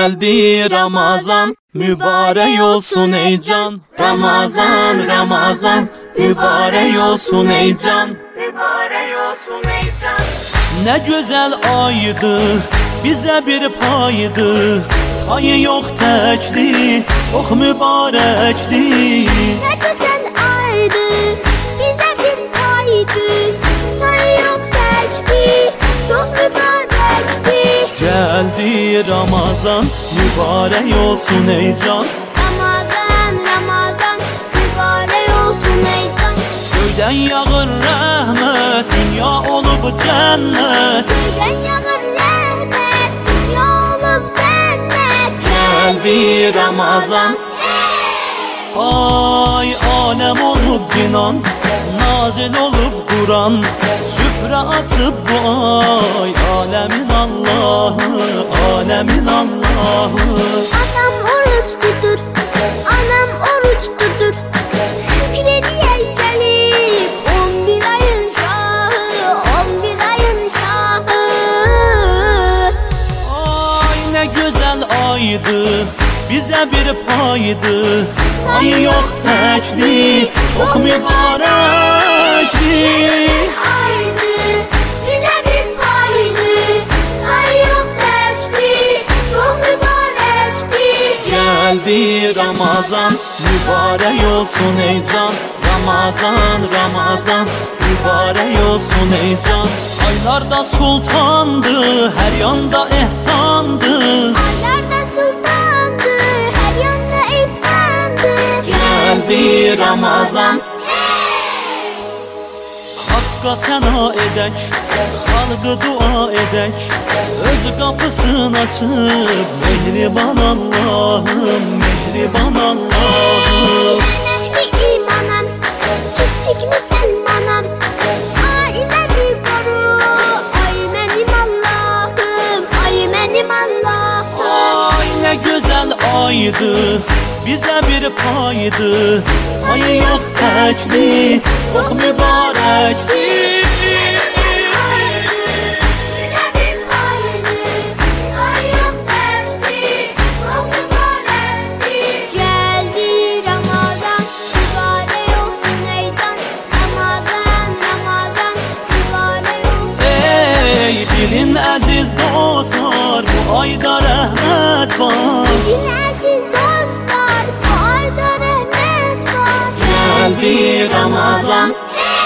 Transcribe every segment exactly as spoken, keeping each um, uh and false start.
Geldi Ramazan, mübarek olsun ey can. Ramazan, Ramazan, mübarek olsun ey can. Mübarek olsun ey can. Ne güzel aydı, bize bir paydı. Tayı yok tekdi, çok mübarekti. Ne güzel aydı, bize bir paydı. Tayı yok tekdi, çok mübarekti. Geldi Ramazan, mübarek olsun ey can. Ramazan, Ramazan, mübarek olsun ey can. Göyden yağır rahmet, dünya olup cennet. Göyden yağır rahmet, dünya olup cennet. Geldi Ramazan, ay alem olup cinan, nazil olup Kur'an. Süfre atıp bu ay, alemin Allah'ı, alemin Allah'ı. Anam oruç tutur, anam oruç tutur. Şükrediye gelip on bir ayın şahı, on bir ayın şahı. Ay ne güzel aydı, bize bir paydı. Ay yok tekdi, çok mübarekti. Aydı, bize bir paydı. Ay yok dersti, çok mübarekti. Geldi Ramazan, mübarek olsun ey can. Ramazan, Ramazan, mübarek olsun ey can. Aylarda sultandı, her yanda ehsandı. Aylarda sultandı, her yanda efsandı. Geldi Ramazan, Hakka sena edek, halkı dua edek. Öz kapısını açıp mehriban Allah'ım, mehriban Allah'ım. Ehli imanam, küçük Müslümanam. Ailemi koru, ay benim Allah'ım, ay benim Allah'ım. Ay ne güzel aydı, bize bir paydı. Ayı yok tekdi, çok mübarekti. Geldi Ramazan, mübarek olsun ey can. Ramazan, Ramazan, mübarek olsun. Ey bilin aziz dostlar, bu ayda rahmet var. Bilin aziz dostlar, bu ayda rahmet var. Geldi Ramazan,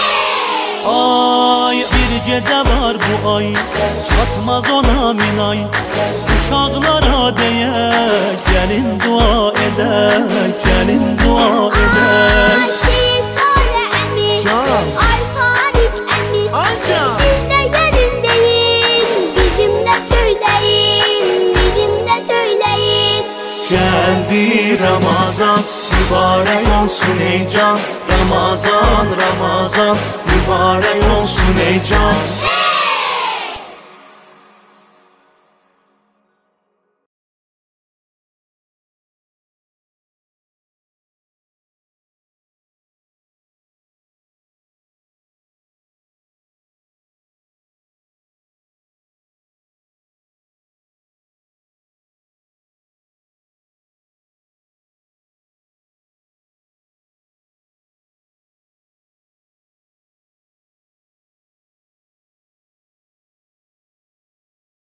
ay bir gece var bu ay, çatmaz ona minay. Uşaklara diye gelin dua edek, gelin dua edek. Ay Seyit Sare emmi, Can. ay Farik emmi. Amca. Siz de yerindeyim, bizimle söyleyin, bizimle söyleyin. Geldi Ramazan, mübarek olsun ey can. Ramazan, Ramazan, mübarek olsun ey can.